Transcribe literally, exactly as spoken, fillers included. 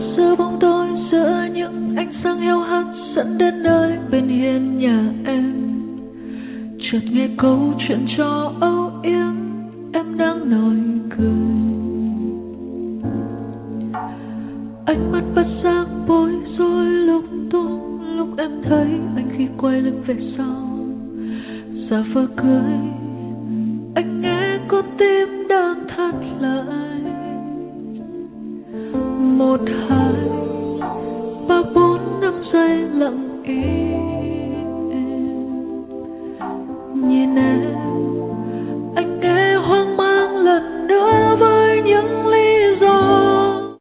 giữa bóng tối, giữa những ánh sáng heo hắt dẫn đến nơi bên hiên nhà em. Chợt nghe câu chuyện cho âu yếm, em đang nói cười. Ánh mắt bất giác bối rối lúc tung, lúc em thấy anh khi quay lưng về sau. Giả vờ cười, anh nghe con tim đang thắt lại. Một hai